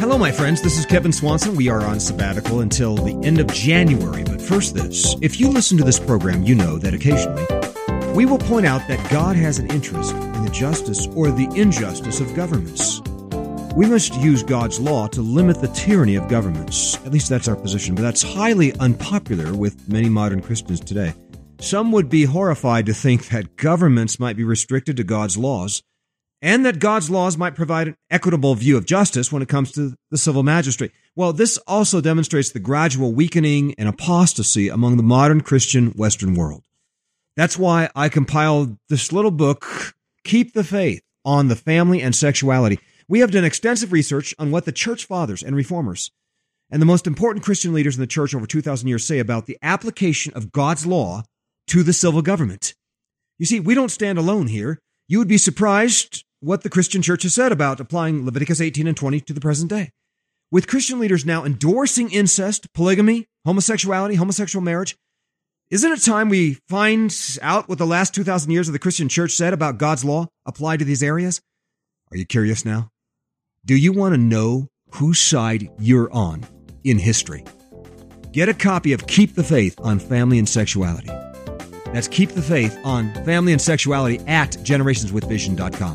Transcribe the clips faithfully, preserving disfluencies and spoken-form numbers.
Hello, my friends. This is Kevin Swanson. We are on sabbatical until the end of January. But first this, if you listen to this program, you know that occasionally we will point out that God has an interest in the justice or the injustice of governments. We must use God's law to limit the tyranny of governments. At least that's our position, but that's highly unpopular with many modern Christians today. Some would be horrified to think that governments might be restricted to God's laws, and that God's laws might provide an equitable view of justice when it comes to the civil magistrate. Well, this also demonstrates the gradual weakening and apostasy among the modern Christian Western world. That's why I compiled this little book, Keep the Faith, on the family and sexuality. We have done extensive research on what the church fathers and reformers and the most important Christian leaders in the church over two thousand years say about the application of God's law to the civil government. You see, we don't stand alone here. You would be surprised what the Christian church has said about applying Leviticus eighteen and twenty to the present day. With Christian leaders now endorsing incest, polygamy, homosexuality, homosexual marriage, isn't it time we find out what the last two thousand years of the Christian church said about God's law applied to these areas? Are you curious now? Do you want to know whose side you're on in history? Get a copy of Keep the Faith on Family and Sexuality. That's Keep the Faith on Family and Sexuality at generations with vision dot com.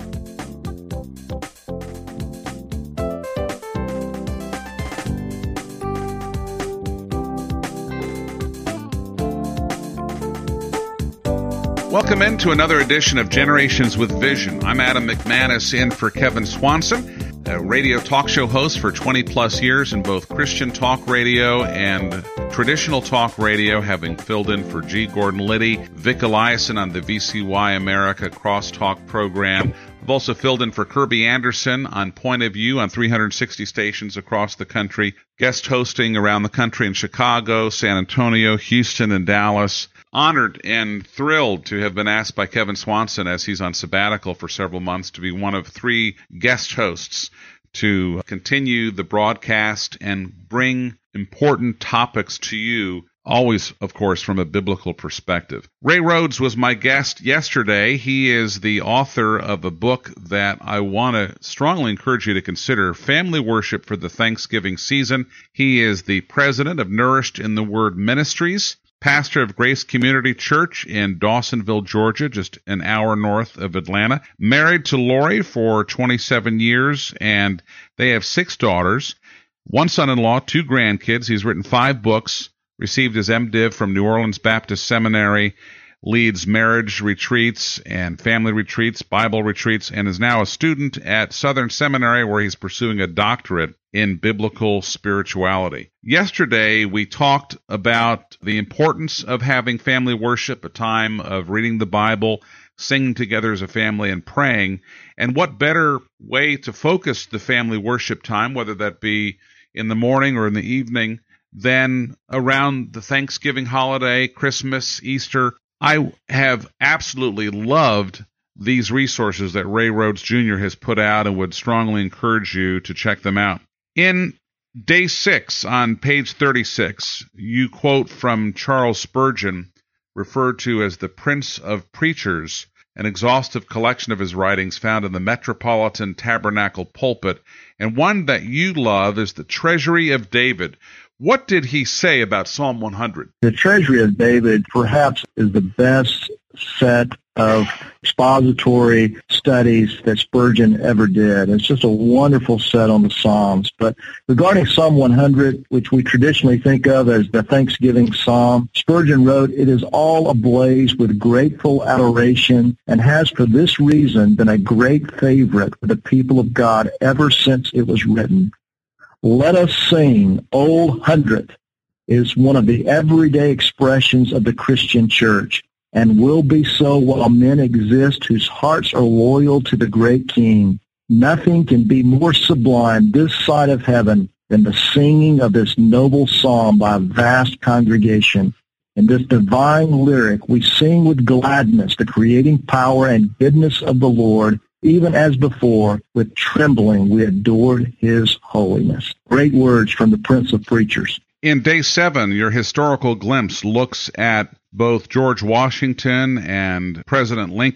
Welcome into another edition of Generations with Vision. I'm Adam McManus in for Kevin Swanson, a radio talk show host for twenty plus years in both Christian talk radio and traditional talk radio, having filled in for G. Gordon Liddy, Vic Eliason on the V C Y America Crosstalk program. I've also filled in for Kirby Anderson on Point of View on three hundred sixty stations across the country, guest hosting around the country in Chicago, San Antonio, Houston, and Dallas. Honored and thrilled to have been asked by Kevin Swanson, as he's on sabbatical for several months, to be one of three guest hosts to continue the broadcast and bring important topics to you, always, of course, from a biblical perspective. Ray Rhodes was my guest yesterday. He is the author of a book that I want to strongly encourage you to consider, Family Worship for the Thanksgiving Season. He is the president of Nourished in the Word Ministries, pastor of Grace Community Church in Dawsonville, Georgia, just an hour north of Atlanta. Married to Lori for twenty-seven years, and they have six daughters, one son-in-law, two grandkids. He's written five books, received his MDiv from New Orleans Baptist Seminary, leads marriage retreats and family retreats, Bible retreats, and is now a student at Southern Seminary, where he's pursuing a doctorate in biblical spirituality. Yesterday, we talked about the importance of having family worship, a time of reading the Bible, singing together as a family, and praying. And what better way to focus the family worship time, whether that be in the morning or in the evening, than around the Thanksgiving holiday, Christmas, Easter. I have absolutely loved these resources that Ray Rhodes Junior has put out and would strongly encourage you to check them out. In day six, on page thirty-six, you quote from Charles Spurgeon, referred to as the Prince of Preachers, an exhaustive collection of his writings found in the Metropolitan Tabernacle pulpit, and one that you love is the Treasury of David. What did he say about Psalm one hundred? The Treasury of David perhaps is the best set of expository studies that Spurgeon ever did. It's just a wonderful set on the Psalms. But regarding Psalm one hundred, which we traditionally think of as the Thanksgiving Psalm, Spurgeon wrote, "It is all ablaze with grateful adoration and has for this reason been a great favorite with the people of God ever since it was written. Let us sing, O hundred," is one of the everyday expressions of the Christian church, and will be so while men exist whose hearts are loyal to the great King. Nothing can be more sublime this side of heaven than the singing of this noble psalm by a vast congregation. In this divine lyric, we sing with gladness the creating power and goodness of the Lord. Even as before, with trembling, we adored his holiness. Great words from the Prince of Preachers. In day seven, your historical glimpse looks at both George Washington and President Lincoln.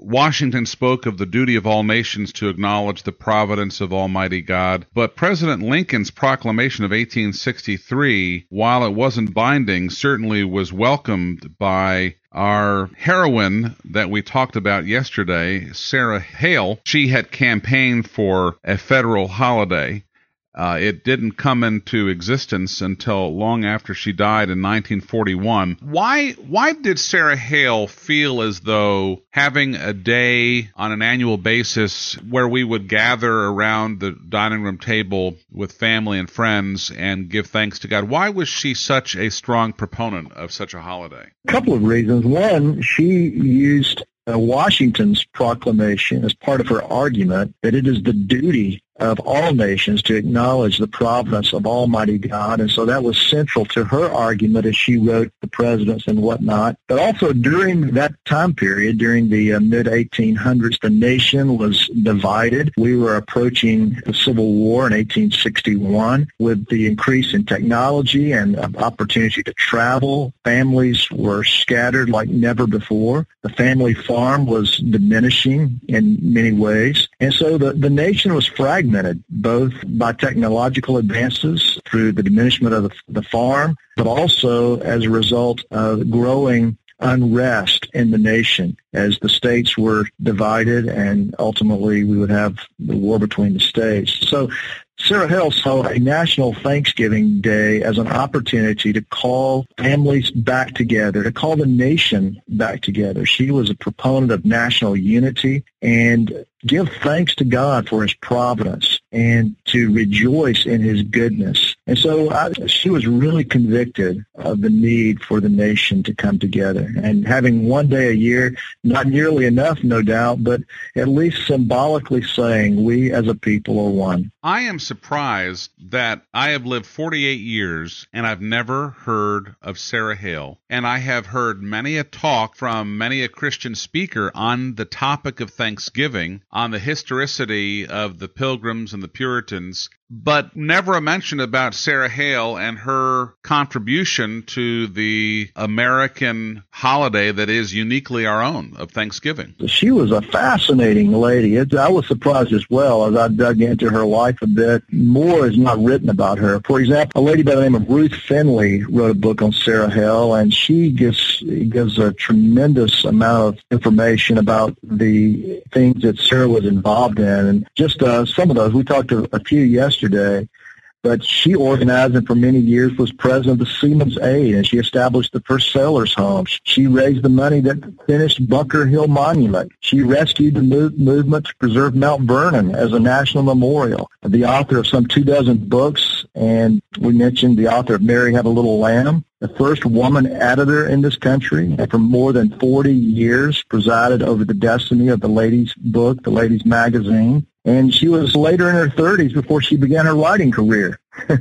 Washington spoke of the duty of all nations to acknowledge the providence of Almighty God, but President Lincoln's proclamation of eighteen sixty-three, while it wasn't binding, certainly was welcomed by our heroine that we talked about yesterday, Sarah Hale. She had campaigned for a federal holiday. Uh, it didn't come into existence until long after she died in nineteen forty-one. Why why did Sarah Hale feel as though having a day on an annual basis where we would gather around the dining room table with family and friends and give thanks to God, why was she such a strong proponent of such a holiday? A couple of reasons. One, she used uh, Washington's proclamation as part of her argument that it is the duty of all nations to acknowledge the providence of Almighty God. And so that was central to her argument as she wrote the presidents and whatnot. But also during that time period, during the uh, mid eighteen hundreds, the nation was divided. We were approaching the Civil War in eighteen sixty-one. With the increase in technology and uh, opportunity to travel, families were scattered like never before. The family farm was diminishing in many ways. And so the, the nation was fragmented, both by technological advances through the diminishment of the, the farm, but also as a result of growing unrest in the nation as the states were divided, and ultimately we would have the war between the states. So Sarah Hale saw a National Thanksgiving Day as an opportunity to call families back together, to call the nation back together. She was a proponent of national unity and give thanks to God for His providence and to rejoice in His goodness. And so I, she was really convicted of the need for the nation to come together. And having one day a year, not nearly enough, no doubt, but at least symbolically saying we as a people are one. I am surprised that I have lived forty-eight years and I've never heard of Sarah Hale. And I have heard many a talk from many a Christian speaker on the topic of Thanksgiving, on the historicity of the Pilgrims and the Puritans, but never a mention about Sarah Hale and her contribution to the American holiday that is uniquely our own, of Thanksgiving. She was a fascinating lady. It, I was surprised as well as I dug into her life a bit. More is not written about her. For example, a lady by the name of Ruth Finley wrote a book on Sarah Hale, and she gives, gives a tremendous amount of information about the things that Sarah was involved in. And just uh, some of those, we talked to a few yesterday, but she organized and for many years was president of the Seamen's Aid, and she established the first sailors' home. She raised the money that finished Bunker Hill Monument. She rescued the move, movement to preserve Mount Vernon as a national memorial. The author of some two dozen books, and we mentioned the author of Mary Had a Little Lamb, the first woman editor in this country, and for more than forty years presided over the destiny of the ladies' book, the ladies' magazine. And she was later in her thirties before she began her writing career.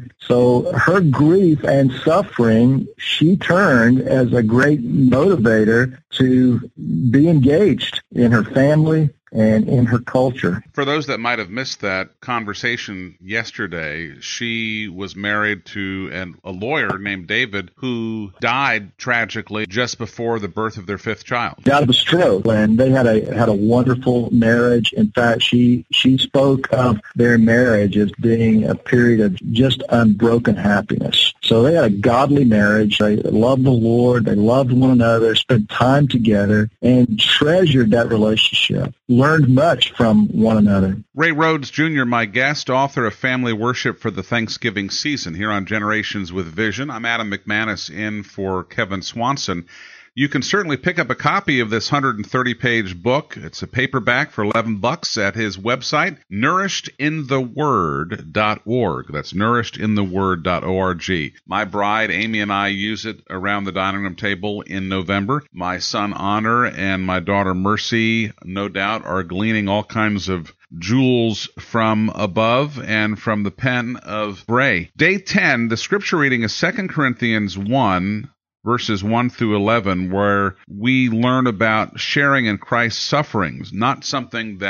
So her grief and suffering, she turned as a great motivator to be engaged in her family and in her culture. For those that might have missed that conversation yesterday, she was married to an, a lawyer named David who died tragically just before the birth of their fifth child. Died of a stroke, and they had a had a wonderful marriage. In fact, she she spoke of their marriage as being a period of just unbroken happiness. So they had a godly marriage. They loved the Lord. They loved one another, spent time together, and treasured that relationship. Learned much from one another. Ray Rhodes Junior, my guest, author of Family Worship for the Thanksgiving Season, here on Generations with Vision. I'm Adam McManus in for Kevin Swanson. You can certainly pick up a copy of this one hundred thirty page book. It's a paperback for eleven bucks at his website, nourished in the word dot org. That's nourished in the word dot org. My bride, Amy, and I use it around the dining room table in November. My son, Honor, and my daughter, Mercy, no doubt, are gleaning all kinds of jewels from above and from the pen of Bray. Day ten, the scripture reading is Second Corinthians one, verses one through eleven, where we learn about sharing in Christ's sufferings, not something that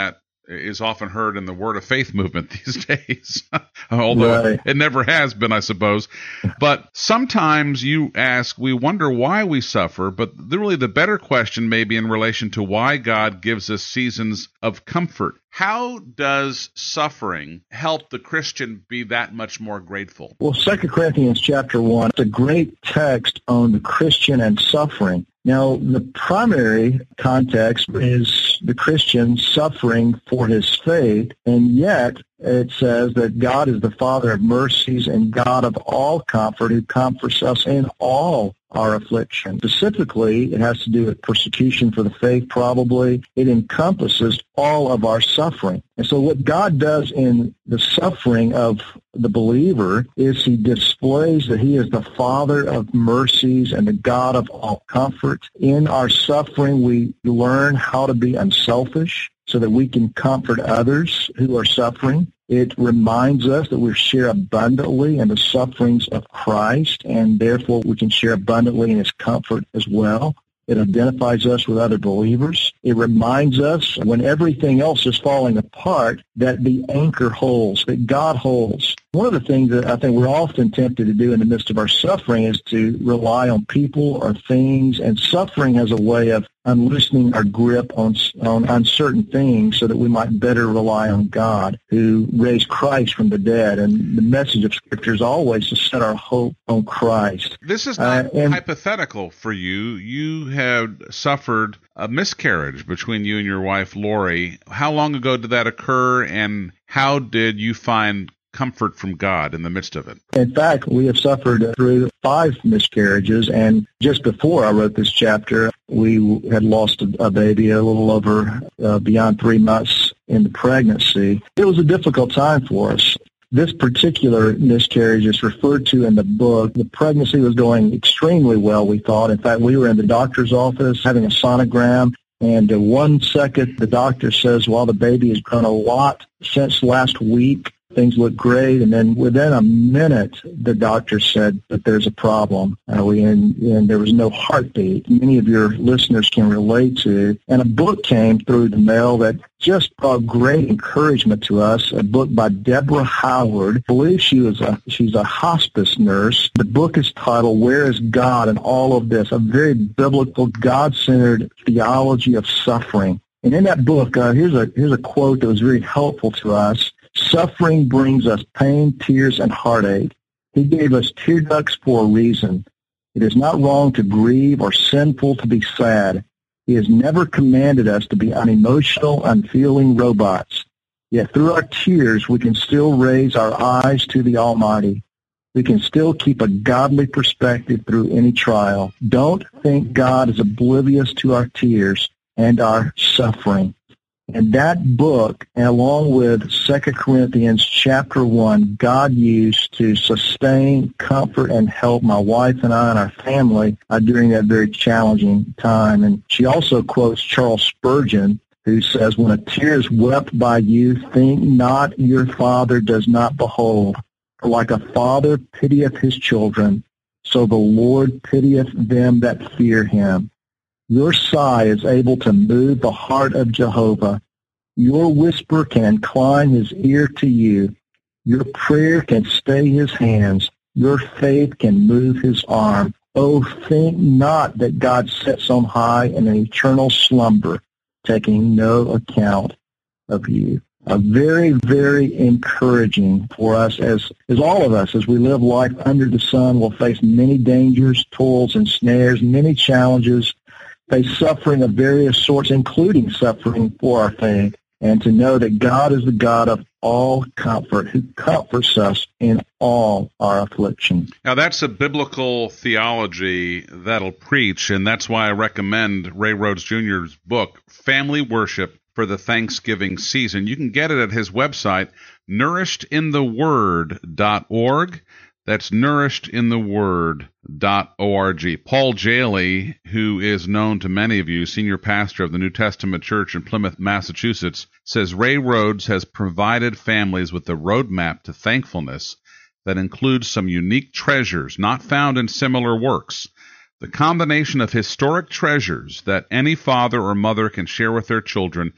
is often heard in the Word of Faith movement these days, although right. it never has been, I suppose. But sometimes you ask, we wonder why we suffer, but really the better question may be in relation to why God gives us seasons of comfort. How does suffering help the Christian be that much more grateful? Well, Second Corinthians chapter one, it's a great text on the Christian and suffering. Now, the primary context is the Christian suffering for his faith, and yet it says that God is the Father of mercies and God of all comfort, who comforts us in all our affliction. Specifically, it has to do with persecution for the faith, probably. It encompasses all of our suffering. And so what God does in the suffering of the believer is he displays that he is the Father of mercies and the God of all comfort. In our suffering, we learn how to be unselfish so that we can comfort others who are suffering. It reminds us that we share abundantly in the sufferings of Christ, and therefore we can share abundantly in his comfort as well. It identifies us with other believers. It reminds us, when everything else is falling apart, that the anchor holds, that God holds. One of the things that I think we're often tempted to do in the midst of our suffering is to rely on people or things, and suffering has a way of unloosening our grip on, on uncertain things so that we might better rely on God, who raised Christ from the dead. And the message of Scripture is always to set our hope on Christ. This is not uh, and, hypothetical for you. You have suffered a miscarriage between you and your wife, Lori. How long ago did that occur, and how did you find comfort from God in the midst of it? In fact, we have suffered through five miscarriages, and just before I wrote this chapter, we had lost a, a baby a little over uh, beyond three months in the pregnancy. It was a difficult time for us. This particular miscarriage is referred to in the book. The pregnancy was going extremely well, we thought. In fact, we were in the doctor's office having a sonogram, and uh, one second the doctor says, well, the baby has grown a lot since last week. Things look great, and then within a minute, the doctor said that there's a problem, uh, we, and, and there was no heartbeat. Many of your listeners can relate to. And a book came through the mail that just brought great encouragement to us, a book by Deborah Howard. I believe she was a, she's a hospice nurse. The book is titled, Where is God in All of This? A very biblical, God-centered theology of suffering. And in that book, uh, here's a here's a quote that was very helpful to us. Suffering brings us pain, tears, and heartache. He gave us tear ducts for a reason. It is not wrong to grieve or sinful to be sad. He has never commanded us to be unemotional, unfeeling robots. Yet through our tears, we can still raise our eyes to the Almighty. We can still keep a godly perspective through any trial. Don't think God is oblivious to our tears and our suffering. And that book, along with Second Corinthians chapter one, God used to sustain, comfort, and help my wife and I and our family uh, during that very challenging time. And she also quotes Charles Spurgeon, who says, when a tear is wept by you, think not your Father does not behold. For like a father pitieth his children, so the Lord pitieth them that fear him. Your sigh is able to move the heart of Jehovah. Your whisper can incline his ear to you. Your prayer can stay his hands. Your faith can move his arm. Oh, think not that God sits on high in an eternal slumber, taking no account of you. A very, very encouraging for us as, as all of us, as we live life under the sun, will face many dangers, toils, and snares, many challenges, face suffering of various sorts, including suffering for our faith, and to know that God is the God of all comfort, who comforts us in all our affliction. Now, that's a biblical theology that'll preach, and that's why I recommend Ray Rhodes Junior's book, Family Worship for the Thanksgiving Season. You can get it at his website, nourished in the word dot org. That's nourished in the word dot org. Paul Jaley, who is known to many of you, senior pastor of the New Testament Church in Plymouth, Massachusetts, says Ray Rhodes has provided families with a roadmap to thankfulness that includes some unique treasures not found in similar works. The combination of historic treasures that any father or mother can share with their children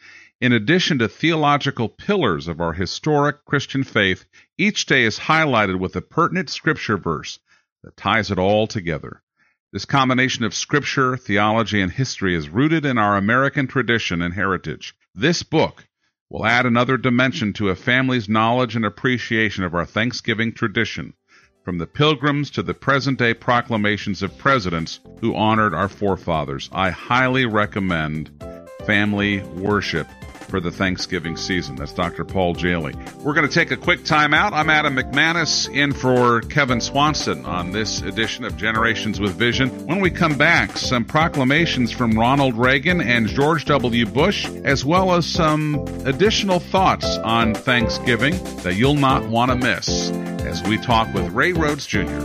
In addition to theological pillars of our historic Christian faith, each day is highlighted with a pertinent scripture verse that ties it all together. This combination of scripture, theology, and history is rooted in our American tradition and heritage. This book will add another dimension to a family's knowledge and appreciation of our Thanksgiving tradition, from the Pilgrims to the present-day proclamations of presidents who honored our forefathers. I highly recommend Family Worship for the Thanksgiving season. That's Doctor Paul Jaley. We're going to take a quick time out. I'm Adam McManus, in for Kevin Swanson on this edition of Generations with Vision. When we come back, some proclamations from Ronald Reagan and George W. Bush, as well as some additional thoughts on Thanksgiving that you'll not want to miss as we talk with Ray Rhodes Junior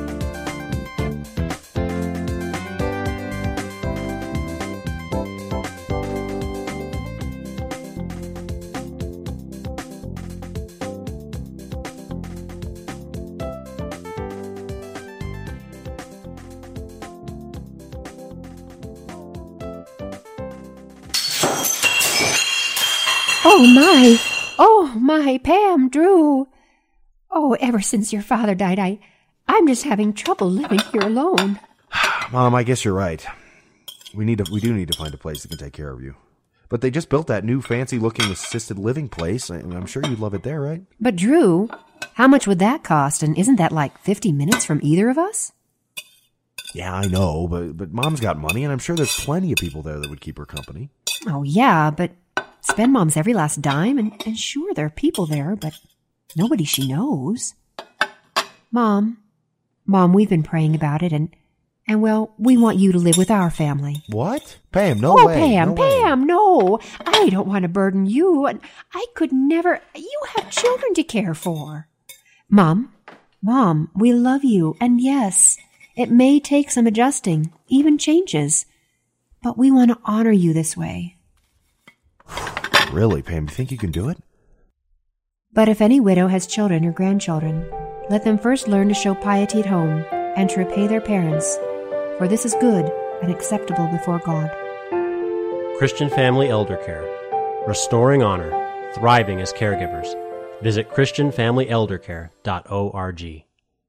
Oh, my. Oh, my, Pam, Drew. Oh, ever since your father died, I, I'm just having trouble living here alone. Mom, I guess you're right. We need to, we do need to find a place that can take care of you. But they just built that new fancy-looking assisted living place, and I'm sure you'd love it there, right? But, Drew, how much would that cost, and isn't that like fifty minutes from either of us? Yeah, I know, but, but Mom's got money, and I'm sure there's plenty of people there that would keep her company. Oh, yeah, but spend Mom's every last dime, and, and sure, there are people there, but nobody she knows. Mom, Mom, we've been praying about it, and, and well, we want you to live with our family. What? Pam, no oh, way. Pam, no Pam, way. no. I don't want to burden you, and I could never. You have children to care for. Mom, Mom, we love you, and yes, it may take some adjusting, even changes, but we want to honor you this way. Really, Pam, you think you can do it? But if any widow has children or grandchildren, let them first learn to show piety at home and to repay their parents, for this is good and acceptable before God. Christian Family Elder Care. Restoring honor, thriving as caregivers. Visit christian family elder care dot org.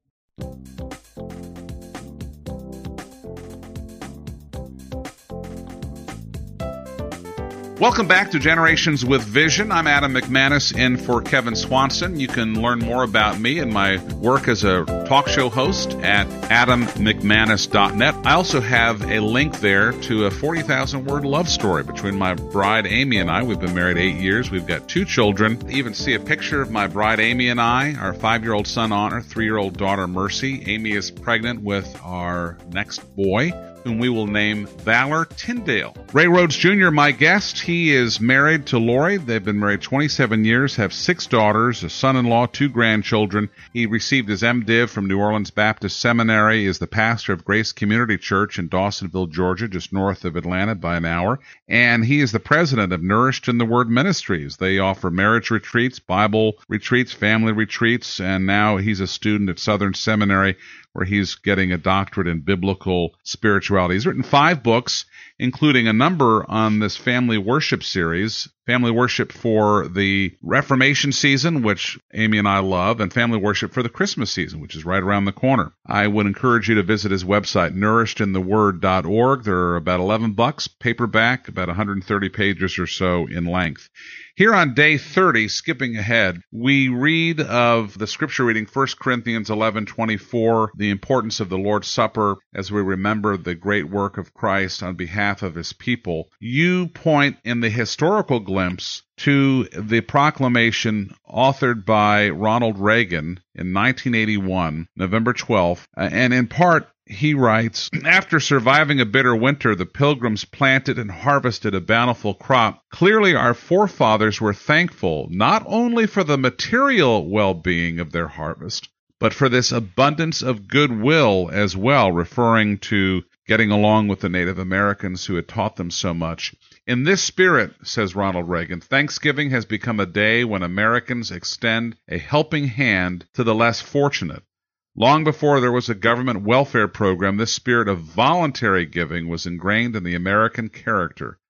Welcome back to Generations with Vision. I'm Adam McManus, in for Kevin Swanson. You can learn more about me and my work as a talk show host at adam mcmanus dot net. I also have a link there to a forty thousand word love story between my bride Amy and I. We've been married eight years. We've got two children. You even see a picture of my bride Amy and I, our five-year-old son Honor, three-year-old daughter Mercy. Amy is pregnant with our next boy, whom we will name Valor Tyndale. Ray Rhodes Junior, my guest. He is married to Lori. They've been married twenty-seven years, have six daughters, a son-in-law, two grandchildren. He received his MDiv from New Orleans Baptist Seminary, is the pastor of Grace Community Church in Dawsonville, Georgia, just north of Atlanta by an hour. And he is the president of Nourished in the Word Ministries. They offer marriage retreats, Bible retreats, family retreats, and now he's a student at Southern Seminary, where he's getting a doctorate in biblical spirituality. He's written five books, including a number on this family worship series, family worship for the Reformation season, which Amy and I love, and family worship for the Christmas season, which is right around the corner. I would encourage you to visit his website, nourished in the word dot org. They're about eleven bucks, paperback, about one hundred thirty pages or so in length. Here on day thirty, skipping ahead, we read of the scripture reading, First Corinthians eleven twenty-four, the importance of the Lord's Supper as we remember the great work of Christ on behalf of his people. You point in the historical glimpse to the proclamation authored by Ronald Reagan in nineteen eighty-one, November twelfth, and in part, he writes, after surviving a bitter winter, the Pilgrims planted and harvested a bountiful crop. Clearly, our forefathers were thankful not only for the material well-being of their harvest, but for this abundance of goodwill as well, referring to getting along with the Native Americans who had taught them so much. In this spirit, says Ronald Reagan, Thanksgiving has become a day when Americans extend a helping hand to the less fortunate. Long before there was a government welfare program, this spirit of voluntary giving was ingrained in the American character.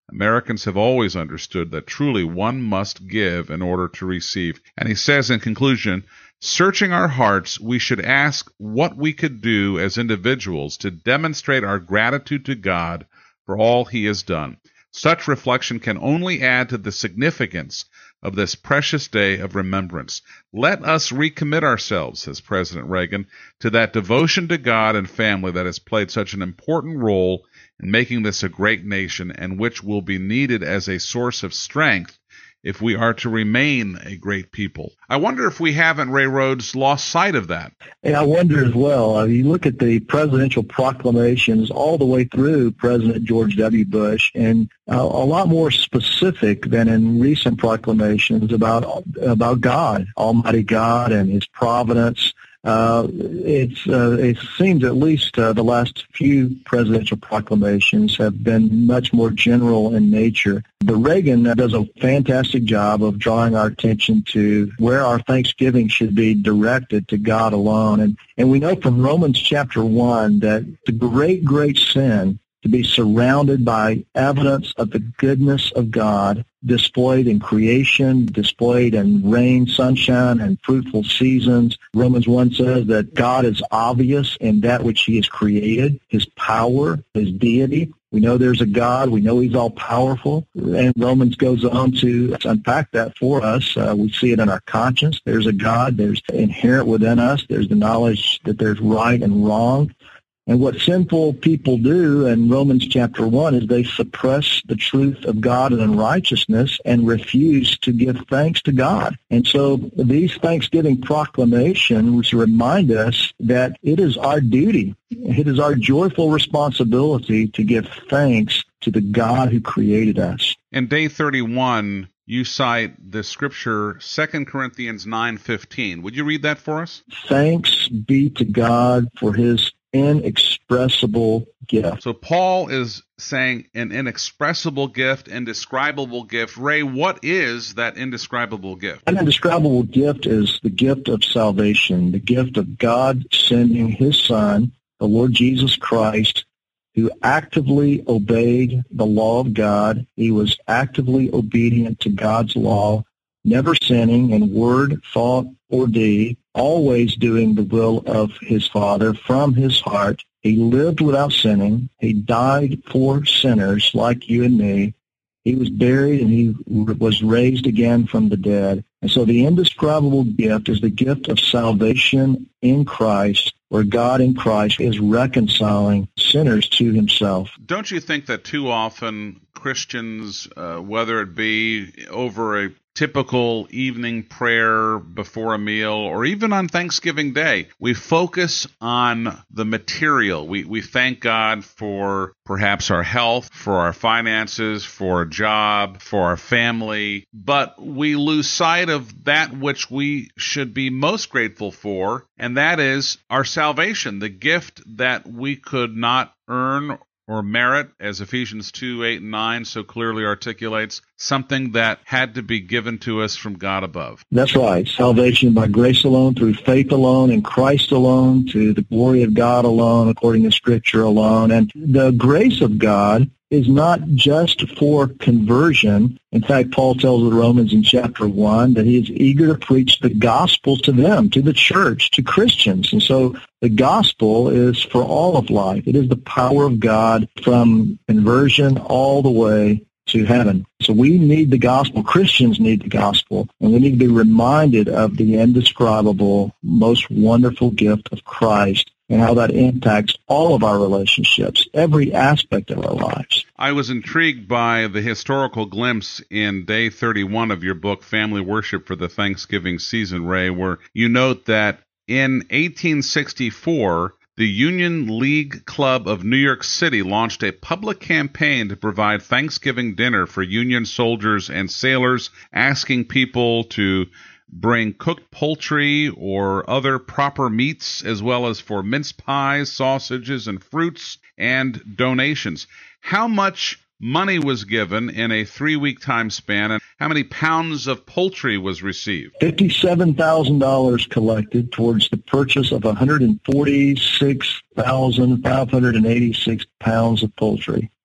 Americans have always understood that truly one must give in order to receive. And he says in conclusion, searching our hearts, we should ask what we could do as individuals to demonstrate our gratitude to God for all he has done. Such reflection can only add to the significance of this precious day of remembrance. Let us recommit ourselves, says President Reagan, to that devotion to God and family that has played such an important role in making this a great nation and which will be needed as a source of strength if we are to remain a great people. I wonder if we haven't, Ray Rhodes, lost sight of that. And I wonder as well, uh, you look at the presidential proclamations all the way through President George W. Bush, and uh, a lot more specific than in recent proclamations about about God, Almighty God and his providence. Uh, it's, uh, it seems at least uh, the last few presidential proclamations have been much more general in nature. But Reagan does a fantastic job of drawing our attention to where our thanksgiving should be directed to God alone. And, and we know from Romans chapter one that the great, great sin to be surrounded by evidence of the goodness of God displayed in creation, displayed in rain, sunshine, and fruitful seasons. Romans one says that God is obvious in that which he has created, his power, his deity. We know there's a God. We know he's all-powerful. And Romans goes on to unpack that for us. Uh, we see it in our conscience. There's a God. There's inherent within us. There's the knowledge that there's right and wrong. And what sinful people do in Romans chapter one is they suppress the truth of God and unrighteousness and refuse to give thanks to God. And so these Thanksgiving proclamations remind us that it is our duty, it is our joyful responsibility to give thanks to the God who created us. In day thirty-one, you cite the scripture Second Corinthians nine fifteen. Would you read that for us? Thanks be to God for his inexpressible gift. So Paul is saying an inexpressible gift, indescribable gift. Ray, what is that indescribable gift? An indescribable gift is the gift of salvation, the gift of God sending his Son, the Lord Jesus Christ, who actively obeyed the law of God. He was actively obedient to God's law, never sinning in word, thought, or deed, always doing the will of his Father from his heart. He lived without sinning. He died for sinners like you and me. He was buried and he was raised again from the dead. And so the indescribable gift is the gift of salvation in Christ, where God in Christ is reconciling sinners to himself. Don't you think that too often Christians, uh, whether it be over a typical evening prayer before a meal or even on Thanksgiving Day, we focus on the material. We we thank God for perhaps our health, for our finances, for a job, for our family, but we lose sight of that which we should be most grateful for, and that is our salvation, the gift that we could not earn or merit, as Ephesians two, eight, and nine so clearly articulates, something that had to be given to us from God above. That's right. Salvation by grace alone, through faith alone, in Christ alone, to the glory of God alone, according to Scripture alone. And the grace of God is not just for conversion. In fact, Paul tells the Romans in chapter one that he is eager to preach the gospel to them, to the church, to Christians. And so the gospel is for all of life. It is the power of God from conversion all the way to heaven. So we need the gospel. Christians need the gospel. And we need to be reminded of the indescribable, most wonderful gift of Christ and how that impacts all of our relationships, every aspect of our lives. I was intrigued by the historical glimpse in day thirty-one of your book, Family Worship for the Thanksgiving Season, Ray, where you note that in eighteen sixty-four, the Union League Club of New York City launched a public campaign to provide Thanksgiving dinner for Union soldiers and sailors, asking people to bring cooked poultry or other proper meats, as well as for mince pies, sausages, and fruits, and donations. How much money was given in a three-week time span, and how many pounds of poultry was received? fifty-seven thousand dollars collected towards the purchase of one hundred forty-six thousand five hundred eighty-six pounds of poultry.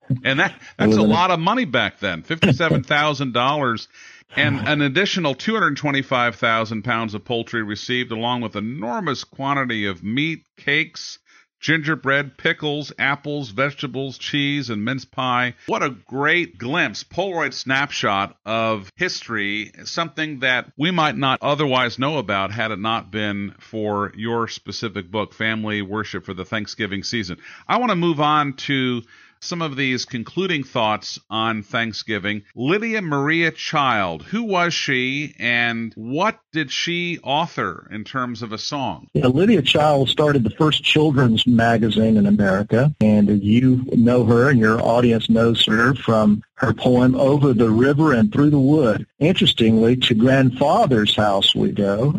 And that that's a lot of money back then, fifty-seven thousand dollars. And an additional two hundred twenty-five thousand pounds of poultry received, along with enormous quantity of meat, cakes, gingerbread, pickles, apples, vegetables, cheese, and mince pie. What a great glimpse, Polaroid snapshot of history, something that we might not otherwise know about had it not been for your specific book, Family Worship for the Thanksgiving Season. I want to move on to some of these concluding thoughts on Thanksgiving. Lydia Maria Child, who was she and what did she author in terms of a song? Yeah, Lydia Child started the first children's magazine in America, and you know her and your audience knows her from her poem, Over the River and Through the Wood. Interestingly, To Grandfather's House We Go.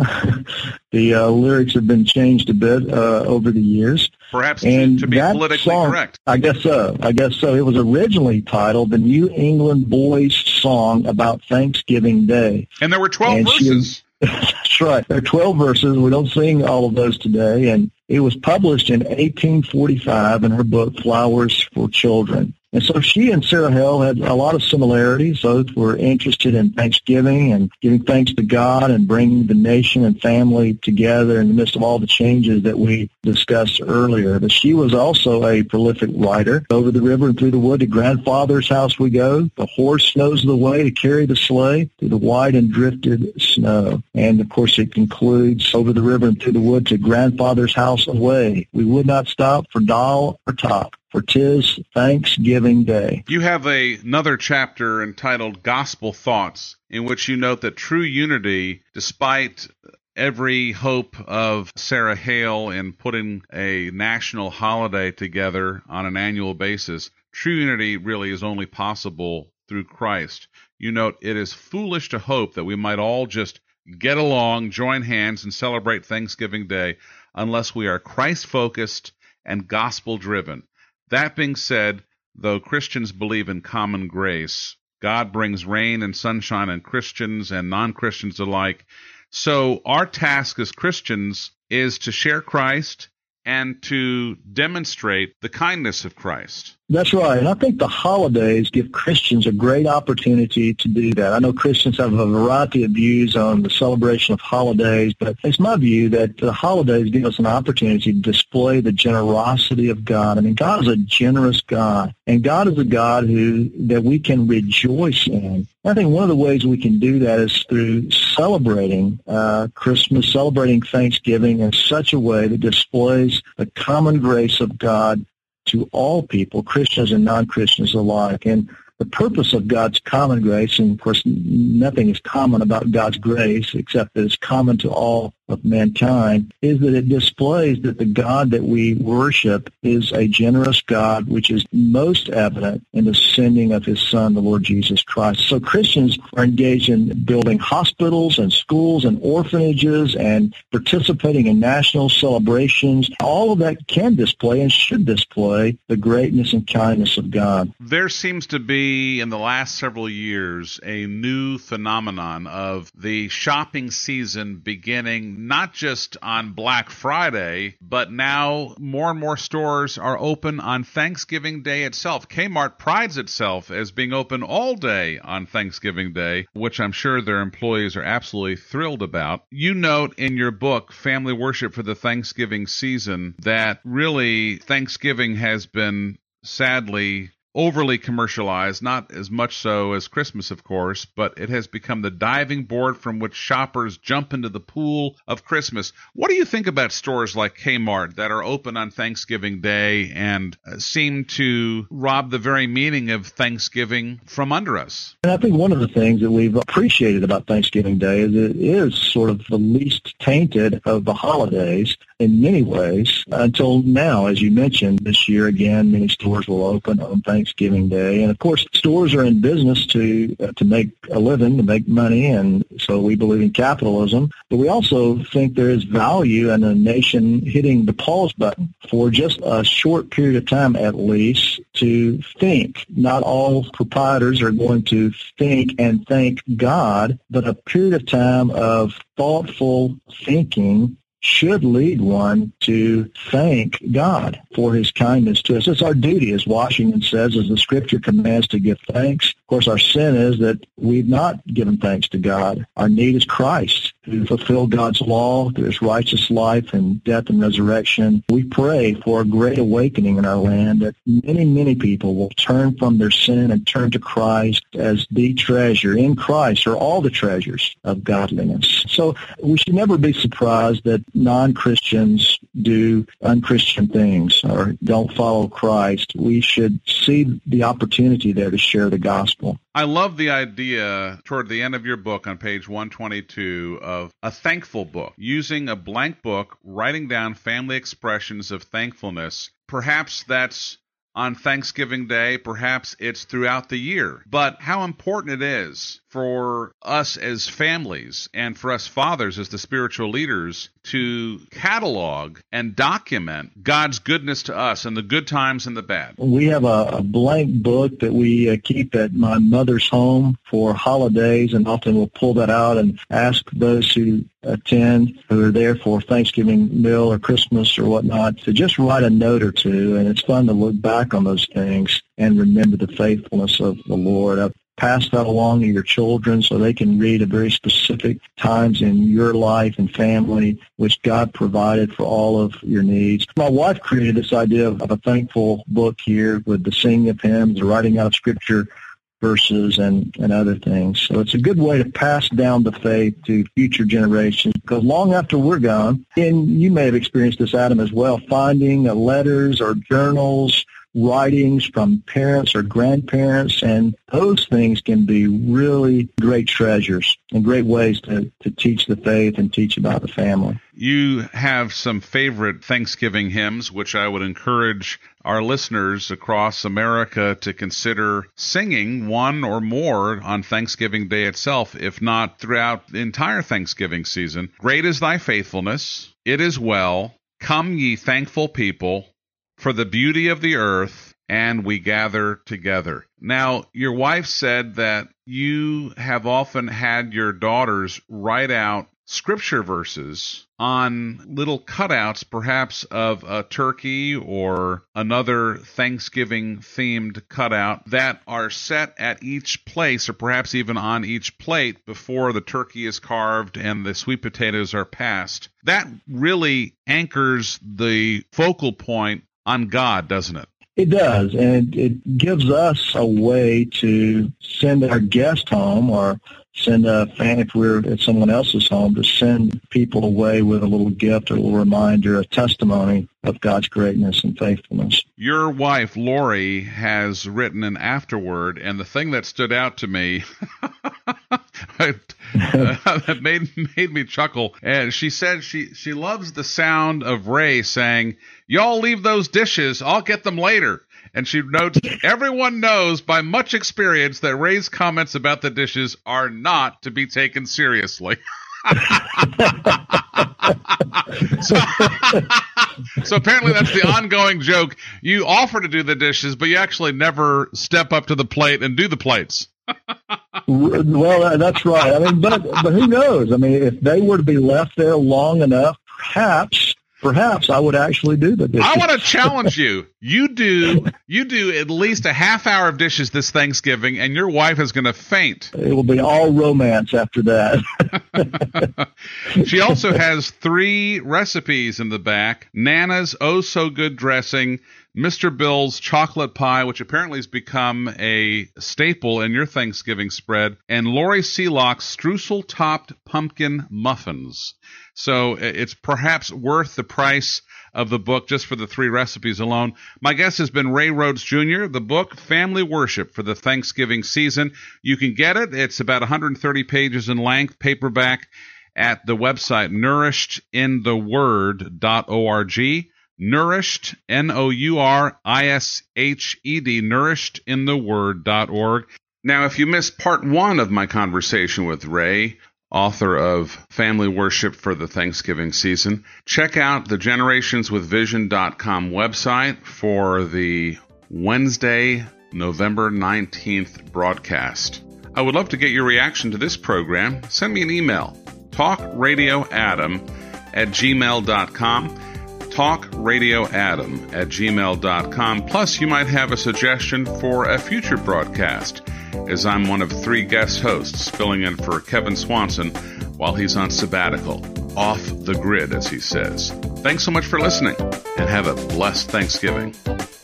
The uh, lyrics have been changed a bit uh, over the years. Perhaps and to, to be politically song, correct. I guess so. I guess so. It was originally titled The New England Boys Song About Thanksgiving Day. And there were twelve and verses. She, that's right. There are twelve verses. We don't sing all of those today. And it was published in eighteen forty-five in her book, Flowers for Children. And so she and Sarah Hale had a lot of similarities. Both were interested in Thanksgiving and giving thanks to God and bringing the nation and family together in the midst of all the changes that we discussed earlier. But she was also a prolific writer. Over the river and through the wood, to grandfather's house we go. The horse knows the way to carry the sleigh through the white and drifted snow. And, of course, it concludes, over the river and through the wood, to grandfather's house away. We would not stop for doll or top, for 'tis Thanksgiving Day. You have a, another chapter entitled Gospel Thoughts, in which you note that true unity, despite every hope of Sarah Hale in putting a national holiday together on an annual basis, true unity really is only possible through Christ. You note, it is foolish to hope that we might all just get along, join hands, and celebrate Thanksgiving Day unless we are Christ-focused and gospel-driven. That being said, though Christians believe in common grace, God brings rain and sunshine on Christians and non-Christians alike. So our task as Christians is to share Christ and to demonstrate the kindness of Christ. That's right. And I think the holidays give Christians a great opportunity to do that. I know Christians have a variety of views on the celebration of holidays, but it's my view that the holidays give us an opportunity to display the generosity of God. I mean, God is a generous God, and God is a God who that we can rejoice in. I think one of the ways we can do that is through celebrating uh, Christmas, celebrating Thanksgiving in such a way that displays the common grace of God to all people, Christians and non-Christians alike. And the purpose of God's common grace, and of course nothing is common about God's grace except that it's common to all of mankind, is that it displays that the God that we worship is a generous God, which is most evident in the sending of his Son, the Lord Jesus Christ. So Christians are engaged in building hospitals and schools and orphanages and participating in national celebrations. All of that can display and should display the greatness and kindness of God. There seems to be, in the last several years, a new phenomenon of the shopping season beginning not just on Black Friday, but now more and more stores are open on Thanksgiving Day itself. Kmart prides itself as being open all day on Thanksgiving Day, which I'm sure their employees are absolutely thrilled about. You note in your book, Family Worship for the Thanksgiving Season, that really Thanksgiving has been sadly overly commercialized, not as much so as Christmas, of course, but it has become the diving board from which shoppers jump into the pool of Christmas. What do you think about stores like Kmart that are open on Thanksgiving Day and seem to rob the very meaning of Thanksgiving from under us? And I think one of the things that we've appreciated about Thanksgiving Day is it is sort of the least tainted of the holidays in many ways until now. As you mentioned, this year, again, many stores will open on Thanksgiving Day. And, of course, stores are in business to uh, to make a living, to make money, and so we believe in capitalism. But we also think there is value in a nation hitting the pause button for just a short period of time at least to think. Not all proprietors are going to think and thank God, but a period of time of thoughtful thinking should lead one to thank God for his kindness to us. It's our duty, as Washington says, as the Scripture commands, to give thanks. Of course, our sin is that we've not given thanks to God. Our need is Christ, who fulfilled God's law through his righteous life and death and resurrection. We pray for a great awakening in our land, that many, many people will turn from their sin and turn to Christ as the treasure. In Christ are all the treasures of godliness. So we should never be surprised that non-Christians do unchristian things or don't follow Christ. We should see the opportunity there to share the gospel. I love the idea toward the end of your book on page one twenty-two of a thankful book, using a blank book, writing down family expressions of thankfulness. Perhaps that's on Thanksgiving Day, perhaps it's throughout the year. But how important it is for us as families and for us fathers as the spiritual leaders to catalog and document God's goodness to us and the good times and the bad. We have a, a blank book that we uh, keep at my mother's home for holidays, and often we'll pull that out and ask those who attend, who are there for Thanksgiving meal or Christmas or whatnot, to just write a note or two. And it's fun to look back on those things and remember the faithfulness of the Lord. I've passed that along to your children so they can read at very specific times in your life and family, which God provided for all of your needs. My wife created this idea of, of a thankful book here with the singing of hymns, the writing out of Scripture verses, and, and other things. So it's a good way to pass down the faith to future generations, because long after we're gone, and you may have experienced this, Adam, as well, finding uh, letters or journals, writings from parents or grandparents, and those things can be really great treasures and great ways to, to teach the faith and teach about the family. You have some favorite Thanksgiving hymns, which I would encourage our listeners across America to consider singing one or more on Thanksgiving Day itself, if not throughout the entire Thanksgiving season. Great is thy faithfulness, it is well, come ye thankful people, for the beauty of the earth, and we gather together. Now, your wife said that you have often had your daughters write out Scripture verses on little cutouts, perhaps of a turkey or another Thanksgiving-themed cutout, that are set at each place, or perhaps even on each plate, before the turkey is carved and the sweet potatoes are passed. That really anchors the focal point on God, doesn't it? It does, and it gives us a way to send our guest home, or send a fan, if we're at someone else's home, to send people away with a little gift, a little reminder, a testimony of God's greatness and faithfulness. Your wife, Lori, has written an afterword, and the thing that stood out to me that made made me chuckle, and she said she, she loves the sound of Ray saying, "Y'all leave those dishes, I'll get them later." And she notes, everyone knows by much experience that Ray's comments about the dishes are not to be taken seriously. so, so apparently that's the ongoing joke. You offer to do the dishes, but you actually never step up to the plate and do the plates. Well, that's right. I mean, but but who knows? I mean, if they were to be left there long enough, perhaps... Perhaps I would actually do the dishes. I want to challenge you. You do you do at least a half hour of dishes this Thanksgiving, and your wife is going to faint. It will be all romance after that. She also has three recipes in the back: Nana's Oh So Good dressing, Mister Bill's chocolate pie, which apparently has become a staple in your Thanksgiving spread, and Lori Seelock's streusel-topped pumpkin muffins. So it's perhaps worth the price of the book just for the three recipes alone. My guest has been Ray Rhodes Junior The book, Family Worship for the Thanksgiving Season. You can get it. It's about one hundred thirty pages in length, paperback, at the website nourished in the word dot org. Nourished, N O U R I S H E D, nourished in the word dot org. Now, if you missed part one of my conversation with Ray, author of Family Worship for the Thanksgiving Season, check out the generations with vision dot com website for the Wednesday, November nineteenth broadcast. I would love to get your reaction to this program. Send me an email, talkradioadam at gmail dot com. talkradioadam at gmail dot com. Plus, you might have a suggestion for a future broadcast, as I'm one of three guest hosts filling in for Kevin Swanson while he's on sabbatical, off the grid, as he says. Thanks so much for listening, and have a blessed Thanksgiving.